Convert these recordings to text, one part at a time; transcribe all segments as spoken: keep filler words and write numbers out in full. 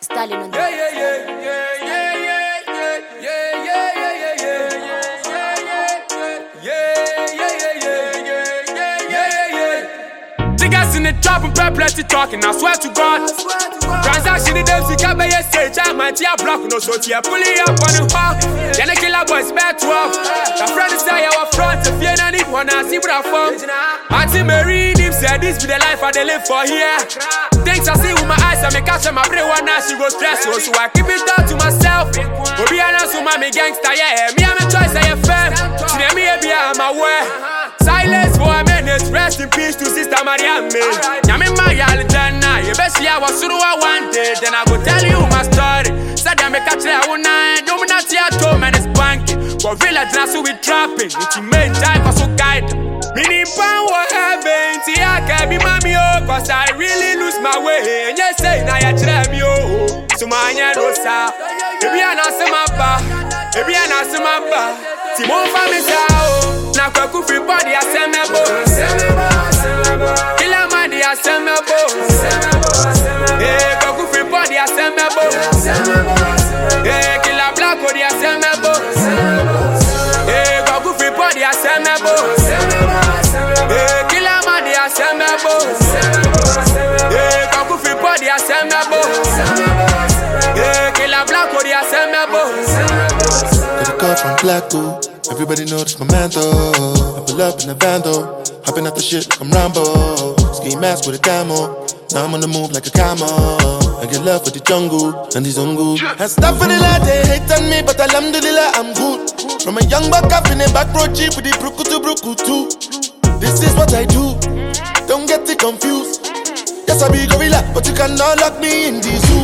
Stalin on the Yeah, yeah, yeah, yeah, yeah, yeah, yeah, yeah, yeah, yeah, yeah, yeah, yeah, yeah, yeah, yeah. Niggas in the trap and plenty talking, I swear to God. Transaction in them, sick up by your stage, I might hear block, no so tear, pulling up on the bar. Then a killer boys, bad twelve. The friend is there, our front, if you don't need one, I see what I found. Auntie Mary, him said, this be the life I live for here. Things I see with my eyes, I make catch my brain one now, she goes stressful, so I keep it down to myself. Obi honest with my gangster, yeah, me, I'm a choice, I am fair. See me, be I'm aware. Silence for a minute, rest in peace to Sister Mariam. I'm in my Alexandra, you best see I was through I wanted, then I go tell you my story. Said I make a try one night, no, not here, two man is banking. For village, now so we trapping, it's your main time for so guide. Meaning power heaven, see I can be mommy, oh, cause I really lose my way. And you say, now you try me, oh, so my hand was out. If you are not some mappa, if you are not some mappa, Timon family, oh, now Kaku free body, I send me a boss. Kill a man, I send me a boss. Hey, Kaku free body, I send me a boss. Hey, kill a black body, I send me a boss. Hey, Kaku free body, I send me a boss. Hey, kill a man, I send me a boss. Hey, Kaku free body, I send me a boss. Hey, kill a black body, I send me a boss. Got a call from Blacko. Everybody know this my man though. I pull up in the van though, hopping out the shit like I'm Rambo. Ski mask with a camo, now I'm on the move like a camo. I get love for the jungle and the zungu. And stuff for the lad, they hate on me, but alhamdulillah I'm good. From a young buck up in the back road jeep with the bruku to bruku too. This is what I do, don't get it confused. Yes I be gorilla, but you cannot lock me in the zoo.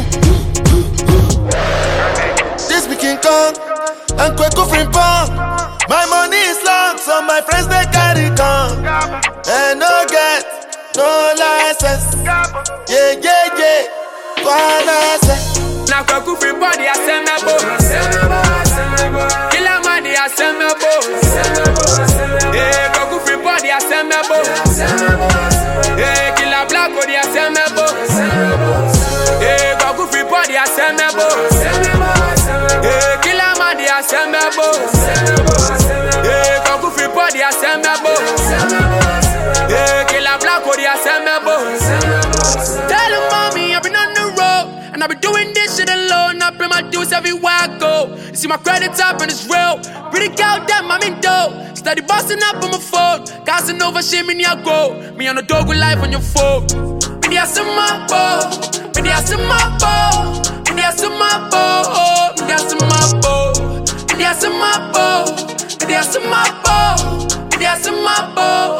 This be King Kong and Kweku Frimpong. My money is long, so my friends they carry gun. And no get, no license. Yeah, yeah, yeah. Wanna now Kaku free body, I send me a boss. Kill a man, I send me a boss. Hey, Kaku free body, I send me a boss. Hey, kill a black body, I send me a boss. Hey, Kaku free body, I send me a boss. Hey, kill a man, I send me a boss. Hey, Kaku free body, I send me a boss. Hey, kill a black body, I send me a boss. Tell him, mommy, I've been on the road, and I've been doing this shit alone. I pay my dues everywhere I go. You see my credit up and it's real. Pretty girl, damn, I'm in dough. Steady busting up on my phone. Casting over shit, me near go. Me on the dog with life on your phone. Me near some my bow. Me near some my bow. Me near some my bow. Me near some my bow. Me near some my bow. Me near some my bow. Me near some my bow.